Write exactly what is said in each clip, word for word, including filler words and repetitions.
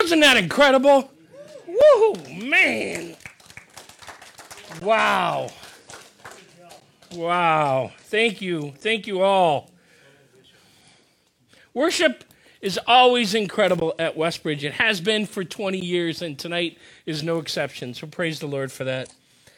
Wasn't that incredible? Woo, man. Wow. Wow. Thank you. Thank you all. Worship is always incredible at Westbridge. It has been for twenty years, and tonight is no exception. So praise the Lord for that.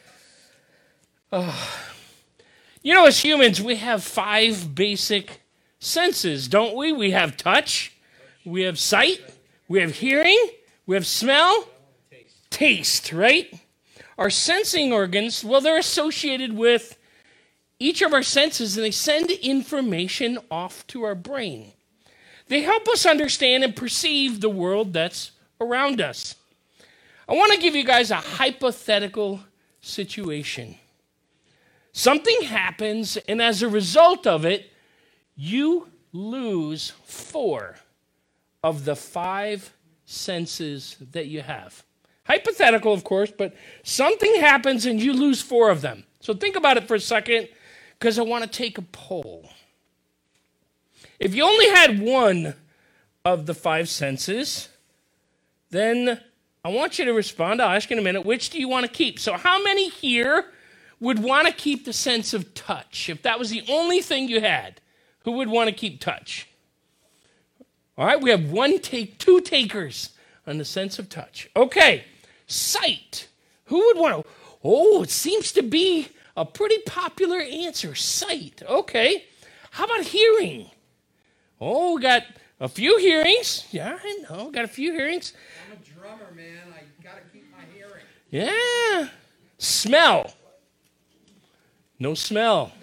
Oh. You know, as humans, we have five basic senses, don't we? We have touch, we have sight, we have hearing, we have smell, taste, taste, right? Our sensing organs, well, they're associated with each of our senses, and they send information off to our brain. They help us understand and perceive the world that's around us. I want to give you guys a hypothetical situation. Something happens, and as a result of it, you lose four of the five senses that you have. Hypothetical, of course, but something happens and you lose four of them. So think about it for a second, because I want to take a poll. If you only had one of the five senses, then I want you to respond. I'll ask you in a minute, which do you want to keep? So how many here would want to keep the sense of touch? If that was the only thing you had, who would want to keep touch? All right, we have one take, two takers on the sense of touch. Okay, sight. Who would want to? Oh, it seems to be a pretty popular answer, sight. Okay, how about hearing? Oh, we got a few hearings. Yeah, I know, got a few hearings. I'm a drummer, man. I got to keep my hearing. Yeah. Smell. No smell.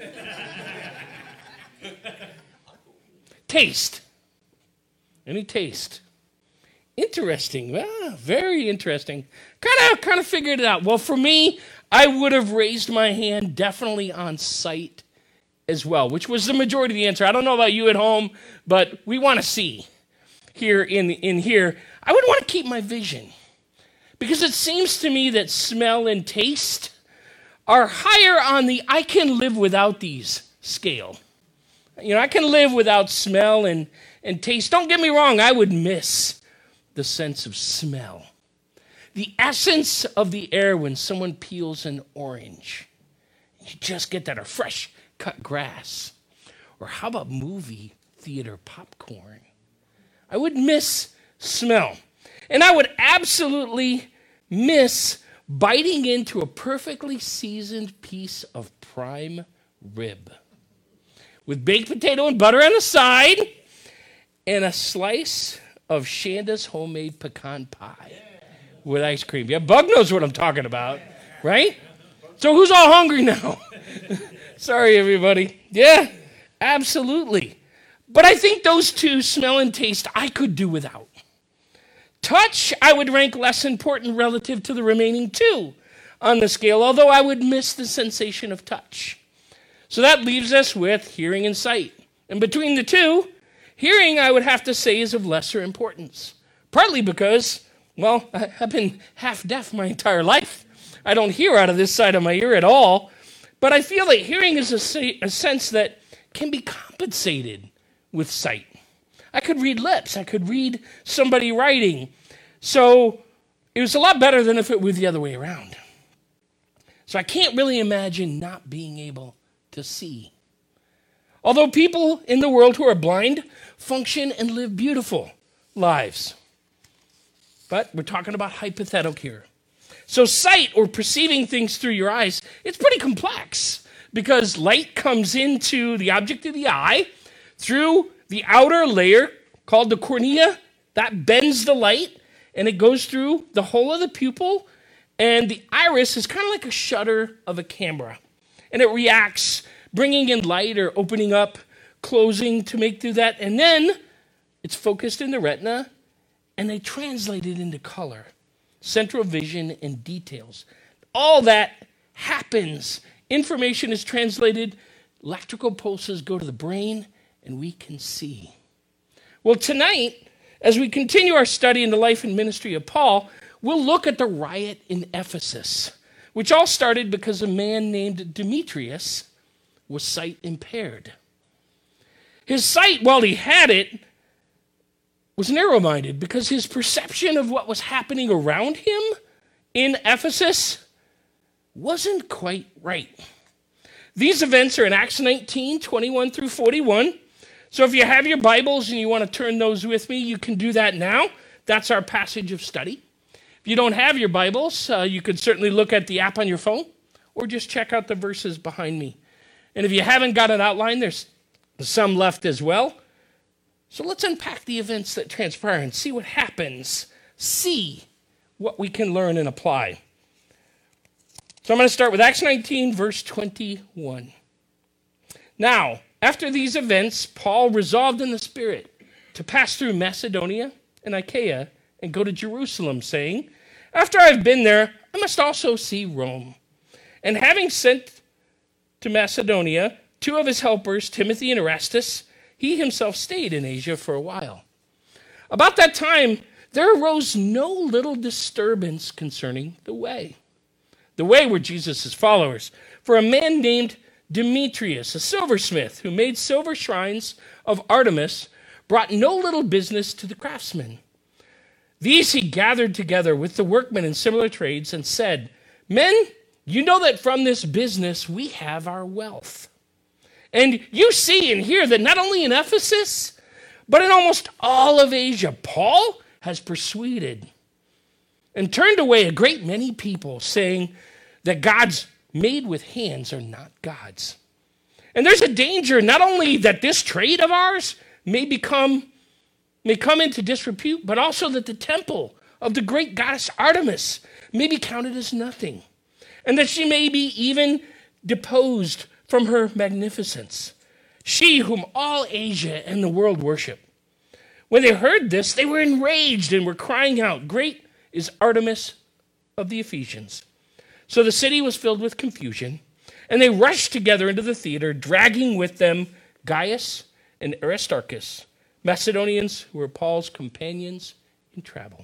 Taste. Any taste? Interesting. Ah, very interesting. Kind of, kind of figured it out. Well, for me, I would have raised my hand definitely on sight as well, which was the majority of the answer. I don't know about you at home, but we want to see here in, in here. I would want to keep my vision, because it seems to me that smell and taste are higher on the I can live without these scale. You know, I can live without smell and, and taste. Don't get me wrong, I would miss the sense of smell. The essence of the air when someone peels an orange. You just get that, or fresh cut grass. Or how about movie theater popcorn? I would miss smell. And I would absolutely miss biting into a perfectly seasoned piece of prime rib with baked potato and butter on the side and a slice of Shanda's homemade pecan pie with ice cream. Yeah, Bug knows what I'm talking about, right? So who's all hungry now? Sorry, everybody. Yeah, absolutely. But I think those two, smell and taste, I could do without. Touch, I would rank less important relative to the remaining two on the scale, although I would miss the sensation of touch. So that leaves us with hearing and sight. And between the two, hearing, I would have to say, is of lesser importance. Partly because, well, I've been half deaf my entire life. I don't hear out of this side of my ear at all. But I feel that hearing is a, a sense that can be compensated with sight. I could read lips. I could read somebody writing. So it was a lot better than if it were the other way around. So I can't really imagine not being able to see. Although people in the world who are blind function and live beautiful lives. But we're talking about hypothetical here. So sight, or perceiving things through your eyes, it's pretty complex, because light comes into the object of the eye through the outer layer called the cornea. That bends the light, and it goes through the hole of the pupil, and the iris is kind of like a shutter of a camera, and it reacts, bringing in light or opening up, closing to make through that, and then it's focused in the retina, and they translate it into color, central vision, and details. All that happens. Information is translated, electrical pulses go to the brain, and we can see. Well, tonight, as we continue our study in the life and ministry of Paul, we'll look at the riot in Ephesus, which all started because a man named Demetrius was sight impaired. His sight, while he had it, was narrow-minded because his perception of what was happening around him in Ephesus wasn't quite right. These events are in Acts nineteen, twenty-one through forty-one. So if you have your Bibles and you want to turn those with me, you can do that now. That's our passage of study. If you don't have your Bibles, uh, you could certainly look at the app on your phone or just check out the verses behind me. And if you haven't got an outline, there's some left as well. So let's unpack the events that transpire and see what happens. See what we can learn and apply. So I'm going to start with Acts nineteen, verse twenty-one. Now, after these events, Paul resolved in the Spirit to pass through Macedonia and Achaia and go to Jerusalem, saying, after I've been there, I must also see Rome. And having sent to Macedonia two of his helpers, Timothy and Erastus, he himself stayed in Asia for a while. About that time, there arose no little disturbance concerning the way. The way were Jesus' followers. For a man named Demetrius, a silversmith who made silver shrines of Artemis, brought no little business to the craftsmen. These he gathered together with the workmen in similar trades and said, men, you know that from this business we have our wealth. And you see and hear that not only in Ephesus, but in almost all of Asia, Paul has persuaded and turned away a great many people, saying that gods made with hands are not gods. And there's a danger not only that this trade of ours may become may come into disrepute, but also that the temple of the great goddess Artemis may be counted as nothing, and that she may be even deposed from her magnificence, she whom all Asia and the world worship. When they heard this, they were enraged and were crying out, great is Artemis of the Ephesians. So the city was filled with confusion, and they rushed together into the theater, dragging with them Gaius and Aristarchus, Macedonians who were Paul's companions in travel.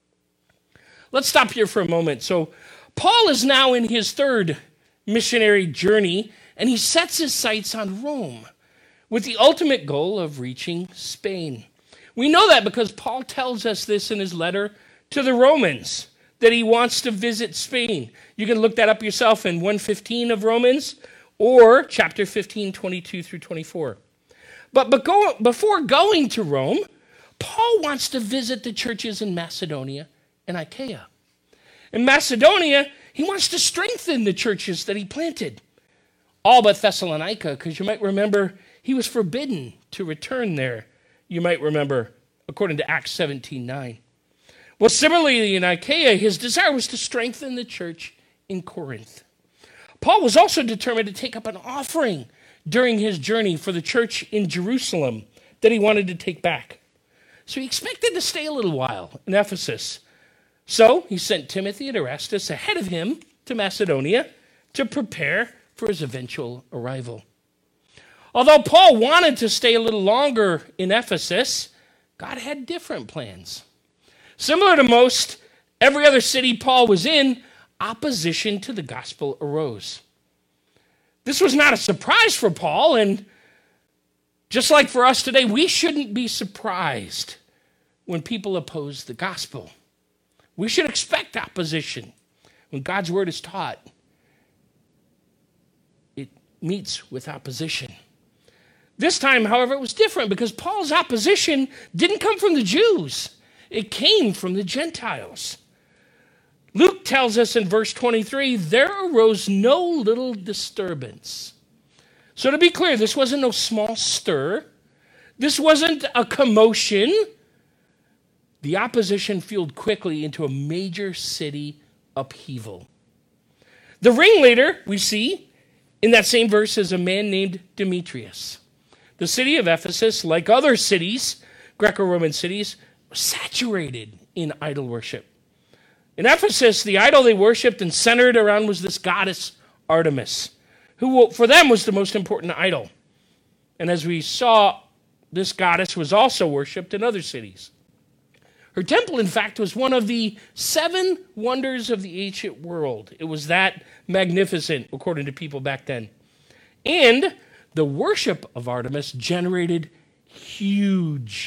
Let's stop here for a moment. So Paul is now in his third missionary journey, and he sets his sights on Rome with the ultimate goal of reaching Spain. We know that because Paul tells us this in his letter to the Romans, that he wants to visit Spain. You can look that up yourself in one fifteen of Romans or chapter fifteen, twenty-two through twenty-four. But before going to Rome, Paul wants to visit the churches in Macedonia and Achaia. In Macedonia, he wants to strengthen the churches that he planted. All but Thessalonica, because you might remember he was forbidden to return there. You might remember, according to Acts seventeen nine. Well, similarly in Achaia, his desire was to strengthen the church in Corinth. Paul was also determined to take up an offering during his journey for the church in Jerusalem that he wanted to take back. So he expected to stay a little while in Ephesus. So he sent Timothy and Erastus ahead of him to Macedonia to prepare for his eventual arrival. Although Paul wanted to stay a little longer in Ephesus, God had different plans. Similar to most every other city Paul was in, opposition to the gospel arose. This was not a surprise for Paul, and just like for us today, we shouldn't be surprised when people oppose the gospel. We should expect opposition. When God's word is taught, it meets with opposition. This time, however, it was different because Paul's opposition didn't come from the Jews. It came from the Gentiles. Luke tells us in verse twenty-three, there arose no little disturbance. So to be clear, this wasn't no small stir. This wasn't a commotion. The opposition fueled quickly into a major city upheaval. The ringleader, we see, in that same verse is a man named Demetrius. The city of Ephesus, like other cities, Greco-Roman cities, was saturated in idol worship. In Ephesus, the idol they worshipped and centered around was this goddess Artemis, who for them was the most important idol. And as we saw, this goddess was also worshipped in other cities. Her temple, in fact, was one of the seven wonders of the ancient world. It was that magnificent, according to people back then. And the worship of Artemis generated huge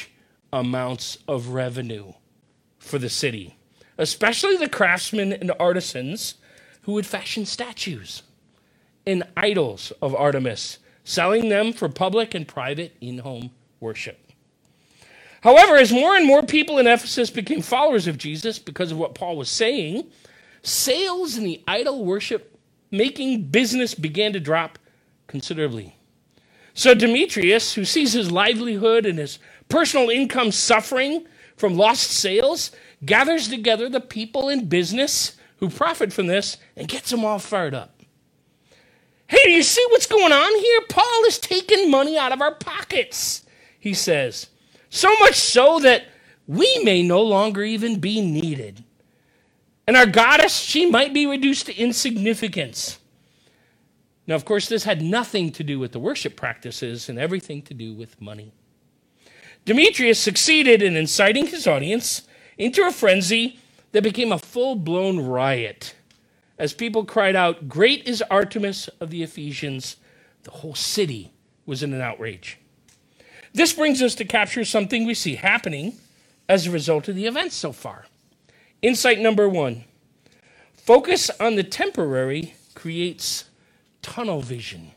amounts of revenue for the city, especially the craftsmen and artisans who would fashion statues and idols of Artemis, selling them for public and private in-home worship. However, as more and more people in Ephesus became followers of Jesus because of what Paul was saying, sales in the idol worship making business began to drop considerably. So Demetrius, who sees his livelihood and his personal income suffering from lost sales, gathers together the people in business who profit from this and gets them all fired up. Hey, do you see what's going on here? Paul is taking money out of our pockets, he says. So much so that we may no longer even be needed. And our goddess, she might be reduced to insignificance. Now, of course, this had nothing to do with the worship practices and everything to do with money. Demetrius succeeded in inciting his audience into a frenzy that became a full-blown riot. As people cried out, "Great is Artemis of the Ephesians," the whole city was in an outrage. This brings us to capture something we see happening as a result of the events so far. Insight number one, focus on the temporary creates tunnel vision.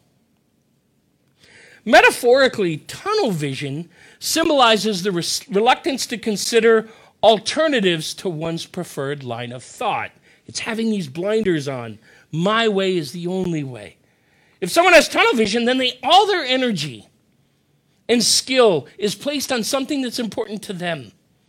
Metaphorically, tunnel vision symbolizes the res- reluctance to consider alternatives to one's preferred line of thought. It's having these blinders on. My way is the only way. If someone has tunnel vision, then they all their energy and skill is placed on something that's important to them.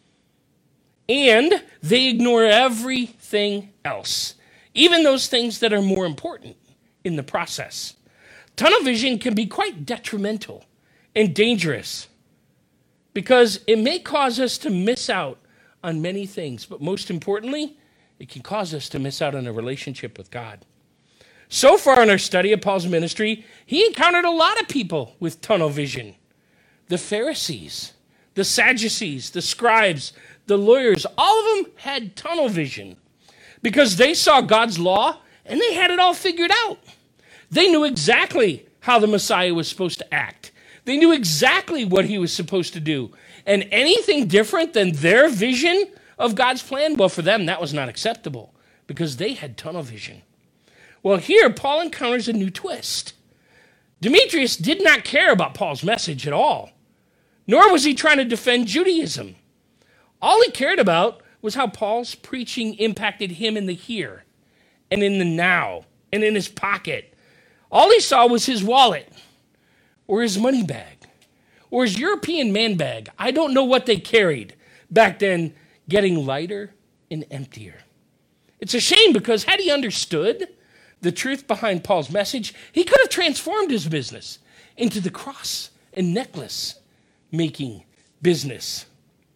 And they ignore everything else, even those things that are more important in the process. Tunnel vision can be quite detrimental and dangerous because it may cause us to miss out on many things, but most importantly, it can cause us to miss out on a relationship with God. So far in our study of Paul's ministry, he encountered a lot of people with tunnel vision. The Pharisees, the Sadducees, the scribes, the lawyers, all of them had tunnel vision because they saw God's law and they had it all figured out. They knew exactly how the Messiah was supposed to act. They knew exactly what he was supposed to do. And anything different than their vision of God's plan, well, for them, that was not acceptable because they had tunnel vision. Well, here, Paul encounters a new twist. Demetrius did not care about Paul's message at all, nor was he trying to defend Judaism. All he cared about was how Paul's preaching impacted him in the here and in the now and in his pocket. All he saw was his wallet or his money bag or his European man bag. I don't know what they carried back then, getting lighter and emptier. It's a shame because had he understood the truth behind Paul's message, he could have transformed his business into the cross and necklace making business.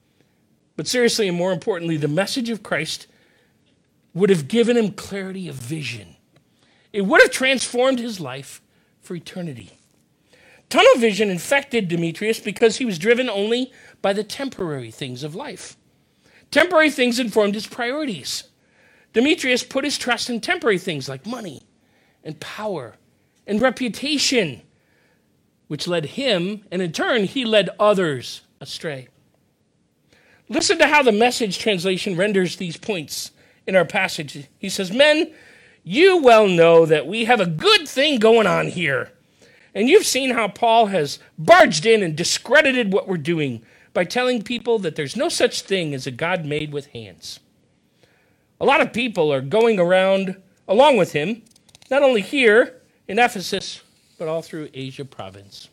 But seriously, and more importantly, the message of Christ would have given him clarity of vision. It would have transformed his life for eternity. Tunnel vision infected Demetrius because he was driven only by the temporary things of life. Temporary things informed his priorities. Demetrius put his trust in temporary things like money and power and reputation, which led him, and in turn, he led others astray. Listen to how the Message translation renders these points in our passage. He says, "Men, you well know that we have a good thing going on here. And you've seen how Paul has barged in and discredited what we're doing by telling people that there's no such thing as a God made with hands. A lot of people are going around along with him, not only here in Ephesus, but all through Asia province."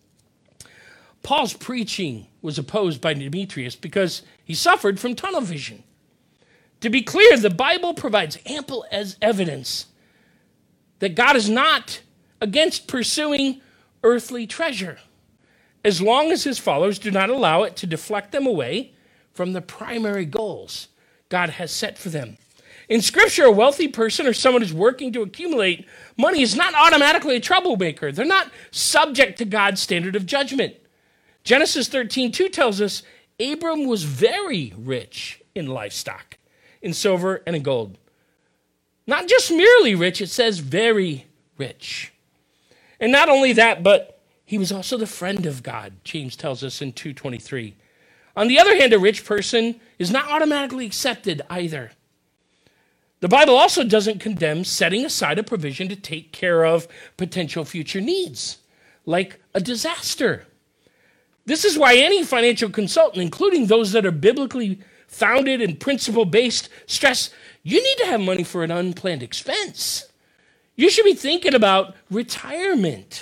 Paul's preaching was opposed by Demetrius because he suffered from tunnel vision. To be clear, the Bible provides ample as evidence that God is not against pursuing earthly treasure, as long as his followers do not allow it to deflect them away from the primary goals God has set for them. In Scripture, a wealthy person or someone who's working to accumulate money is not automatically a troublemaker. They're not subject to God's standard of judgment. Genesis thirteen two tells us Abram was very rich in livestock, in silver and in gold. Not just merely rich, it says very rich. And not only that, but he was also the friend of God, James tells us in two twenty-three. On the other hand, a rich person is not automatically accepted either. The Bible also doesn't condemn setting aside a provision to take care of potential future needs, like a disaster. This is why any financial consultant, including those that are biblically founded and principle-based, stress you need to have money for an unplanned expense. You should be thinking about retirement.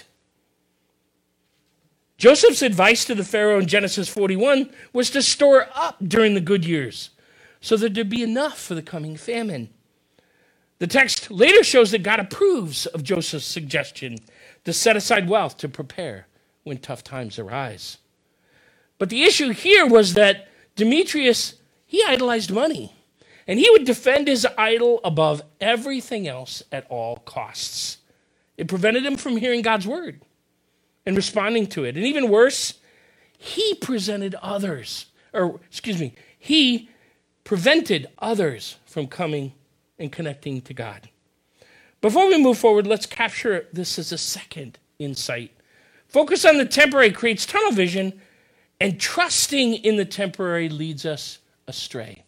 Joseph's advice to the Pharaoh in Genesis forty-one was to store up during the good years so that there'd be enough for the coming famine. The text later shows that God approves of Joseph's suggestion to set aside wealth to prepare when tough times arise. But the issue here was that Demetrius, he idolized money, and he would defend his idol above everything else at all costs. It prevented him from hearing God's word and responding to it. And even worse, he presented others, or excuse me, he prevented others from coming and connecting to God. Before we move forward, let's capture this as a second insight. Focus on the temporary creates tunnel vision, and trusting in the temporary leads us astray.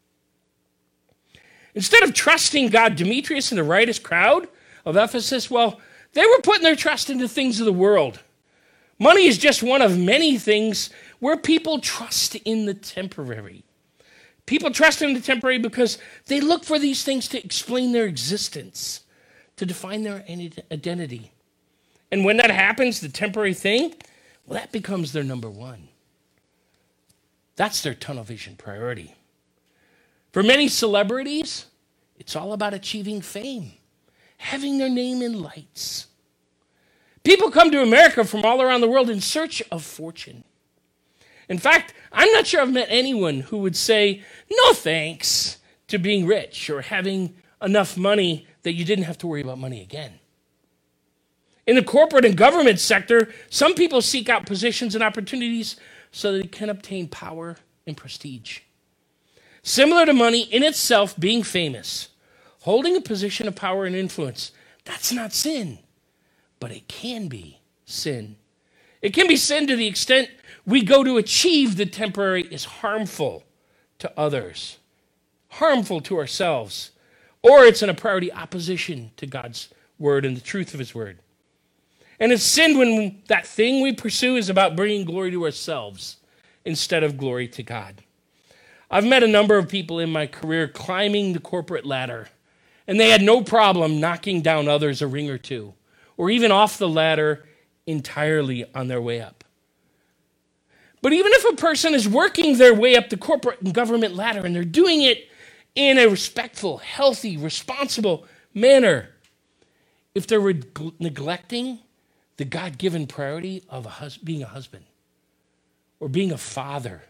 Instead of trusting God, Demetrius and the riotous crowd of Ephesus, well, they were putting their trust into things of the world. Money is just one of many things where people trust in the temporary. People trust in the temporary because they look for these things to explain their existence, to define their identity. And when that happens, the temporary thing, well, that becomes their number one. That's their tunnel vision priority. For many celebrities, it's all about achieving fame, having their name in lights. People come to America from all around the world in search of fortune. In fact, I'm not sure I've met anyone who would say, no thanks to being rich or having enough money that you didn't have to worry about money again. In the corporate and government sector, some people seek out positions and opportunities so that they can obtain power and prestige. Similar to money in itself being famous, holding a position of power and influence, that's not sin, but it can be sin. It can be sin to the extent we go to achieve the temporary is harmful to others, harmful to ourselves, or it's in a priority opposition to God's word and the truth of his word. And it's sin when that thing we pursue is about bringing glory to ourselves instead of glory to God. I've met a number of people in my career climbing the corporate ladder, and they had no problem knocking down others a ring or two, or even off the ladder entirely on their way up. But even if a person is working their way up the corporate and government ladder, and they're doing it in a respectful, healthy, responsible manner, if they're re- neglecting the God-given priority of a hus- being a husband or being a father,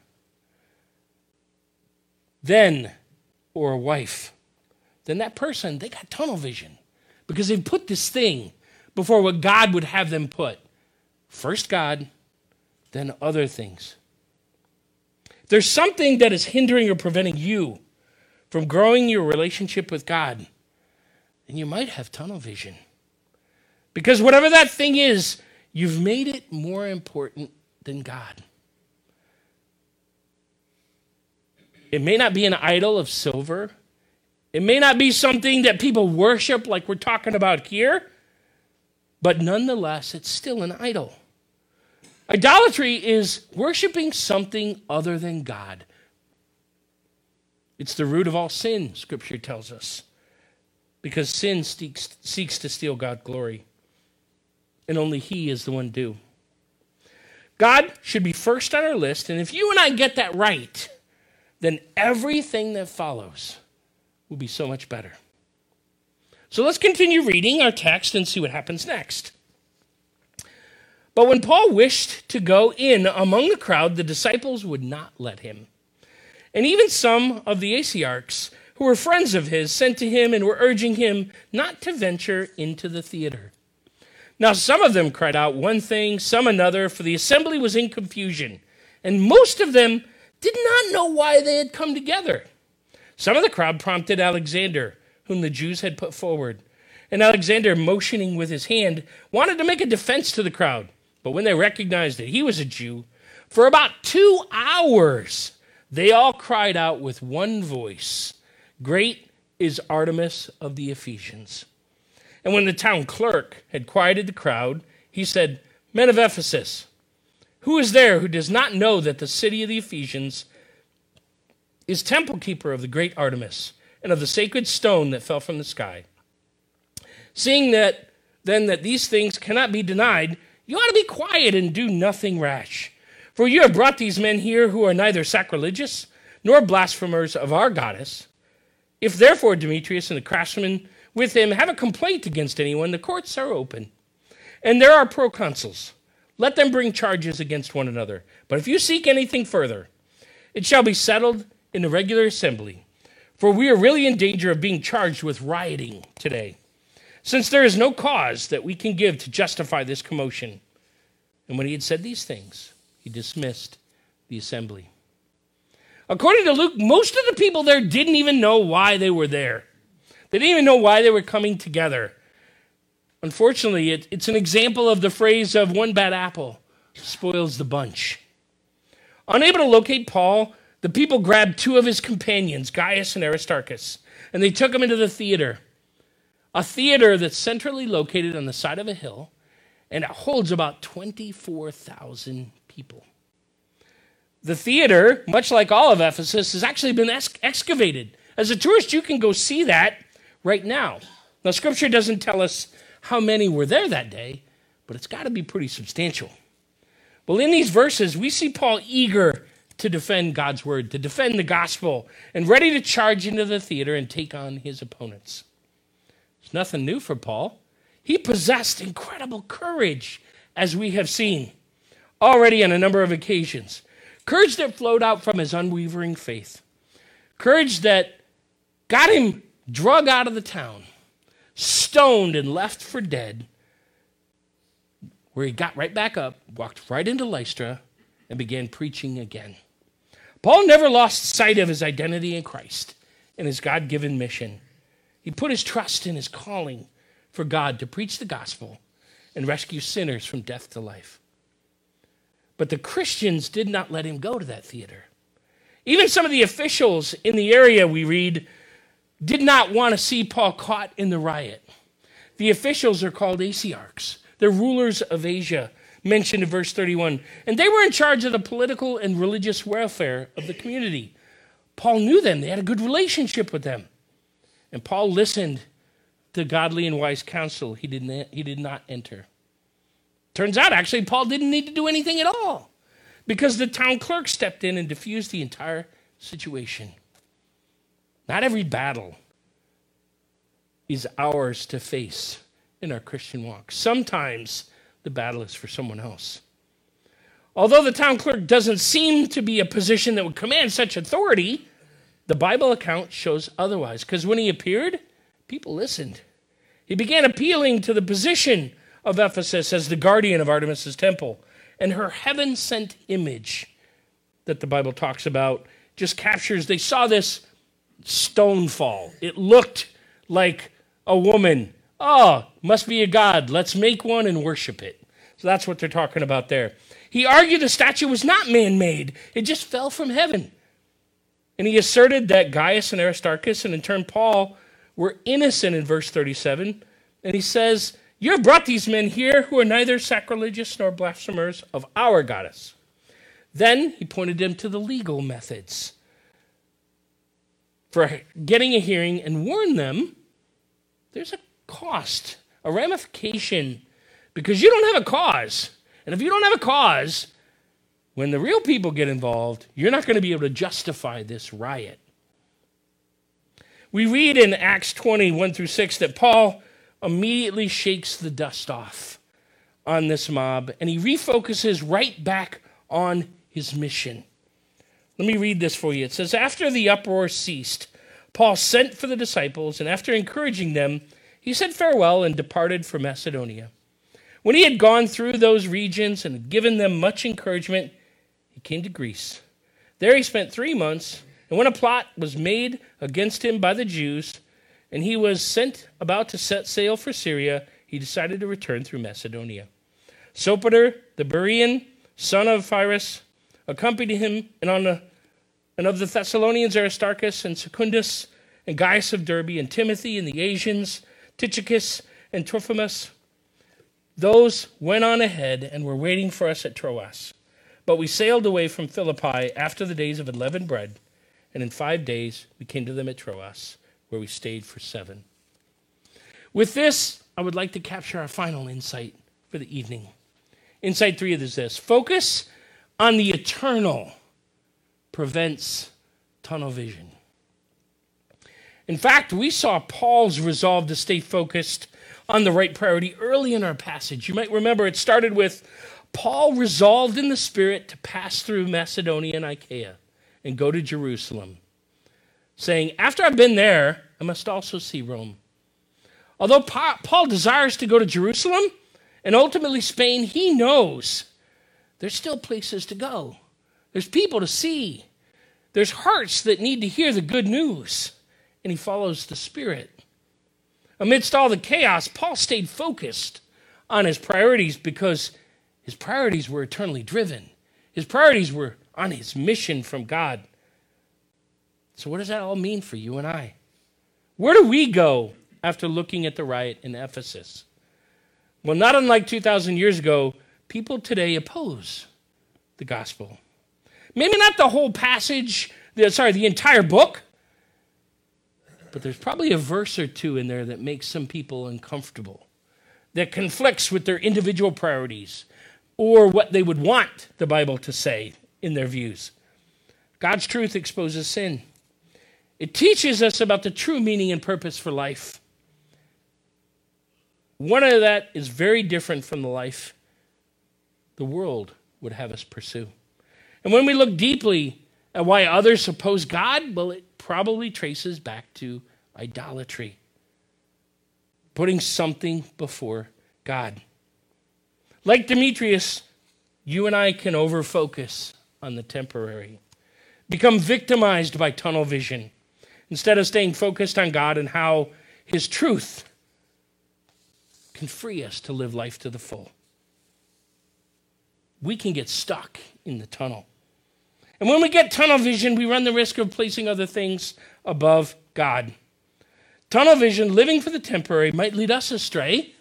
then, or a wife, then that person, they got tunnel vision because they put this thing before what God would have them put. First God, then other things. If there's something that is hindering or preventing you from growing your relationship with God, then you might have tunnel vision. Because whatever that thing is, you've made it more important than God. It may not be an idol of silver. It may not be something that people worship like we're talking about here, but nonetheless, it's still an idol. Idolatry is worshiping something other than God. It's the root of all sin, Scripture tells us, because sin seeks, seeks to steal God's glory, and only he is the one due. God should be first on our list, and if you and I get that right, then everything that follows will be so much better. So let's continue reading our text and see what happens next. But when Paul wished to go in among the crowd, the disciples would not let him. And even some of the Asiarchs, who were friends of his, sent to him and were urging him not to venture into the theater. Now some of them cried out one thing, some another, for the assembly was in confusion, and most of them did not know why they had come together. Some of the crowd prompted Alexander, whom the Jews had put forward. And Alexander, motioning with his hand, wanted to make a defense to the crowd. But when they recognized that he was a Jew, For about two hours, they all cried out with one voice, "Great is Artemis of the Ephesians." And when the town clerk had quieted the crowd, he said, "Men of Ephesus, who is there who does not know that the city of the Ephesians is temple keeper of the great Artemis and of the sacred stone that fell from the sky? Seeing that then that these things cannot be denied, you ought to be quiet and do nothing rash. For you have brought these men here who are neither sacrilegious nor blasphemers of our goddess. If therefore Demetrius and the craftsmen with him have a complaint against anyone, the courts are open. And there are proconsuls. Let them bring charges against one another. But if you seek anything further, it shall be settled in the regular assembly. For we are really in danger of being charged with rioting today, since there is no cause that we can give to justify this commotion." And when he had said these things, he dismissed the assembly. According to Luke, most of the people there didn't even know why they were there. They didn't even know why they were coming together. Unfortunately, it, it's an example of the phrase of one bad apple spoils the bunch. Unable to locate Paul, the people grabbed two of his companions, Gaius and Aristarchus, and they took him into the theater, a theater that's centrally located on the side of a hill, and it holds about twenty-four thousand people. The theater, much like all of Ephesus, has actually been ex- excavated. As a tourist, you can go see that right now. Now, Scripture doesn't tell us how many were there that day, but it's got to be pretty substantial. Well, in these verses, we see Paul eager to defend God's word, to defend the gospel, and ready to charge into the theater and take on his opponents. It's nothing new for Paul. He possessed incredible courage, as we have seen already on a number of occasions. Courage that flowed out from his unwavering faith. Courage that got him drug out of the town, stoned and left for dead, where he got right back up, walked right into Lystra, and began preaching again. Paul never lost sight of his identity in Christ and his God-given mission. He put his trust in his calling for God to preach the gospel and rescue sinners from death to life. But the Christians did not let him go to that theater. Even some of the officials in the area, we read, did not want to see Paul caught in the riot. The officials are called Asiarchs. They're rulers of Asia, mentioned in verse thirty-one. And they were in charge of the political and religious welfare of the community. Paul knew them. They had a good relationship with them. And Paul listened to godly and wise counsel he did not, he did not enter. Turns out, actually, Paul didn't need to do anything at all, because the town clerk stepped in and diffused the entire situation. Not every battle is ours to face in our Christian walk. Sometimes the battle is for someone else. Although the town clerk doesn't seem to be a position that would command such authority, the Bible account shows otherwise, because when he appeared, people listened. He began appealing to the position of Ephesus as the guardian of Artemis' temple, and her heaven-sent image that the Bible talks about just captures, they saw this stone fall. It looked like a woman. Oh, must be a god. Let's make one and worship it. So that's what they're talking about there. He argued the statue was not man-made. It just fell from heaven. And he asserted that Gaius and Aristarchus, and in turn Paul, were innocent in verse thirty-seven. And he says, "You have brought these men here who are neither sacrilegious nor blasphemers of our goddess." Then he pointed them to the legal methods for getting a hearing and warned them there's a cost, a ramification, because you don't have a cause. And if you don't have a cause, when the real people get involved, you're not going to be able to justify this riot. We read in Acts twenty, one through six, that Paul immediately shakes the dust off on this mob, and he refocuses right back on his mission. Let me read this for you. It says, "After the uproar ceased, Paul sent for the disciples, and after encouraging them, he said farewell and departed for Macedonia. When he had gone through those regions and given them much encouragement, he came to Greece. There he spent three months, and when a plot was made against him by the Jews, and he was sent about to set sail for Syria, he decided to return through Macedonia. Sopater, the Berean, son of Pyrrhus, accompanied him, and on the and of the Thessalonians Aristarchus and Secundus and Gaius of Derbe and Timothy and the Asians, Tychicus and Trophimus. Those went on ahead and were waiting for us at Troas. But we sailed away from Philippi after the days of unleavened bread, and in five days we came to them at Troas, where we stayed for seven. With this, I would like to capture our final insight for the evening. Insight three is this: focus on the eternal prevents tunnel vision. In fact, we saw Paul's resolve to stay focused on the right priority early in our passage. You might remember it started with Paul resolved in the Spirit to pass through Macedonia and Achaia and go to Jerusalem, saying, after I've been there, I must also see Rome. Although pa- Paul desires to go to Jerusalem and ultimately Spain, he knows there's still places to go. There's people to see. There's hearts that need to hear the good news. And he follows the Spirit. Amidst all the chaos, Paul stayed focused on his priorities because his priorities were eternally driven. His priorities were on his mission from God. So what does that all mean for you and I? Where do we go after looking at the riot in Ephesus? Well, not unlike two thousand years ago, people today oppose the gospel. Maybe not the whole passage, the, sorry, the entire book, but there's probably a verse or two in there that makes some people uncomfortable, that conflicts with their individual priorities or what they would want the Bible to say in their views. God's truth exposes sin. It teaches us about the true meaning and purpose for life. One of that is very different from the life the world would have us pursue. And when we look deeply at why others oppose God, well, it probably traces back to idolatry, putting something before God. Like Demetrius, you and I can overfocus on the temporary, become victimized by tunnel vision, instead of staying focused on God and how his truth can free us to live life to the full. We can get stuck in the tunnel. And when we get tunnel vision, we run the risk of placing other things above God. Tunnel vision, living for the temporary, might lead us astray.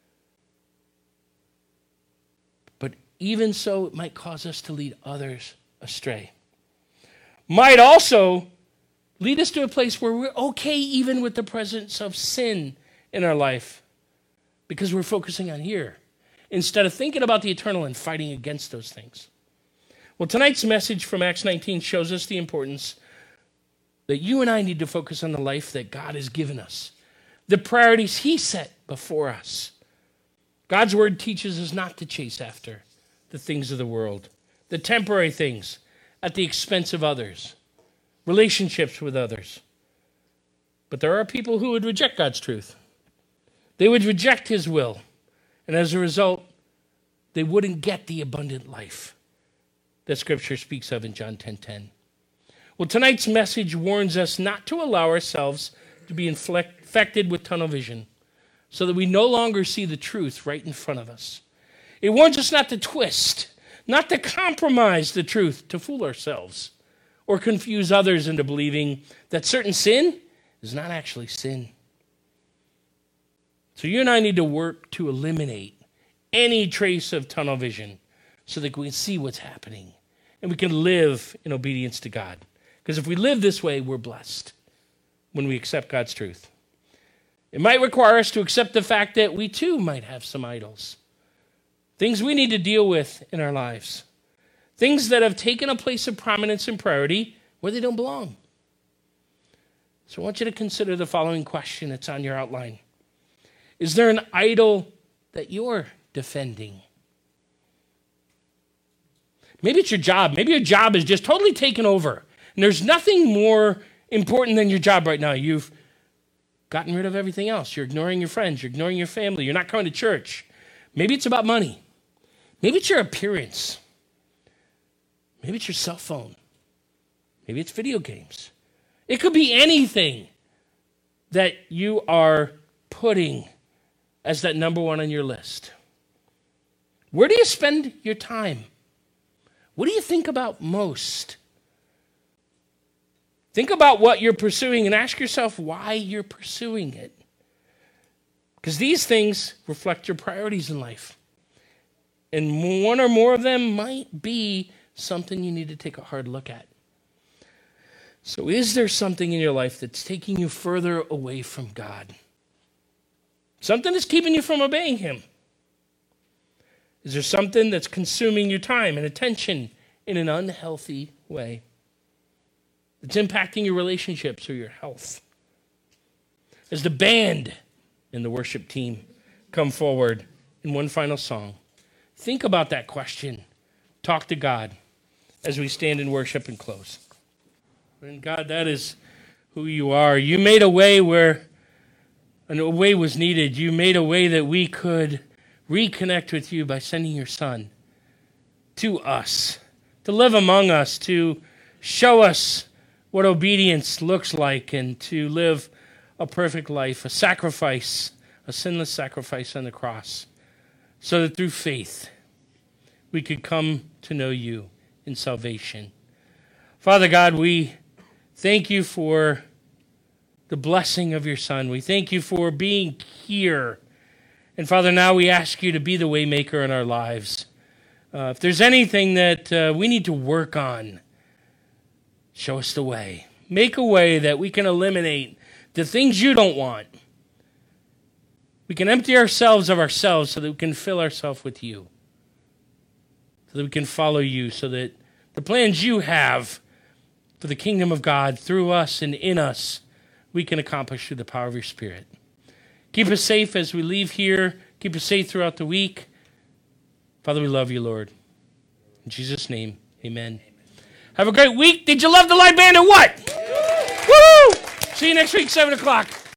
But even so, it might cause us to lead others astray. Might also lead us to a place where we're okay even with the presence of sin in our life, because we're focusing on here instead of thinking about the eternal and fighting against those things. Well, tonight's message from Acts nineteen shows us the importance that you and I need to focus on the life that God has given us, the priorities he set before us. God's word teaches us not to chase after the things of the world, the temporary things at the expense of others, relationships with others. But there are people who would reject God's truth. They would reject his will. And as a result, they wouldn't get the abundant life that Scripture speaks of in John ten ten. Well, tonight's message warns us not to allow ourselves to be inflect, infected with tunnel vision so that we no longer see the truth right in front of us. It warns us not to twist, not to compromise the truth to fool ourselves or confuse others into believing that certain sin is not actually sin. So you and I need to work to eliminate any trace of tunnel vision so that we can see what's happening and we can live in obedience to God. Because if we live this way, we're blessed when we accept God's truth. It might require us to accept the fact that we too might have some idols, things we need to deal with in our lives, things that have taken a place of prominence and priority where they don't belong. So I want you to consider the following question that's on your outline. Is there an idol that you're defending? Maybe it's your job. Maybe your job is just totally taken over. And there's nothing more important than your job right now. You've gotten rid of everything else. You're ignoring your friends. You're ignoring your family. You're not coming to church. Maybe it's about money. Maybe it's your appearance. Maybe it's your cell phone. Maybe it's video games. It could be anything that you are putting as that number one on your list. Where do you spend your time? What do you think about most? Think about what you're pursuing and ask yourself why you're pursuing it. Because these things reflect your priorities in life. And one or more of them might be something you need to take a hard look at. So is there something in your life that's taking you further away from God? Something that's keeping you from obeying him? Is there something that's consuming your time and attention in an unhealthy way? It's impacting your relationships or your health? As the band and the worship team come forward in one final song, think about that question. Talk to God as we stand in worship and close. And God, that is who you are. You made a way where a way was needed. You made a way that we could reconnect with you by sending your Son to us, to live among us, to show us what obedience looks like, and to live a perfect life, a sacrifice, a sinless sacrifice on the cross, so that through faith we could come to know you in salvation. Father God, we thank you for the blessing of your Son. We thank you for being here. And Father, now we ask you to be the way maker in our lives. Uh, if there's anything that uh, we need to work on, show us the way. Make a way that we can eliminate the things you don't want. We can empty ourselves of ourselves so that we can fill ourselves with you. So that we can follow you, so that the plans you have for the kingdom of God through us and in us, we can accomplish through the power of your Spirit. Keep us safe as we leave here. Keep us safe throughout the week. Father, we love you, Lord. In Jesus' name, amen. Have a great week. Did you love the live band or what? Woo! See you next week, seven o'clock.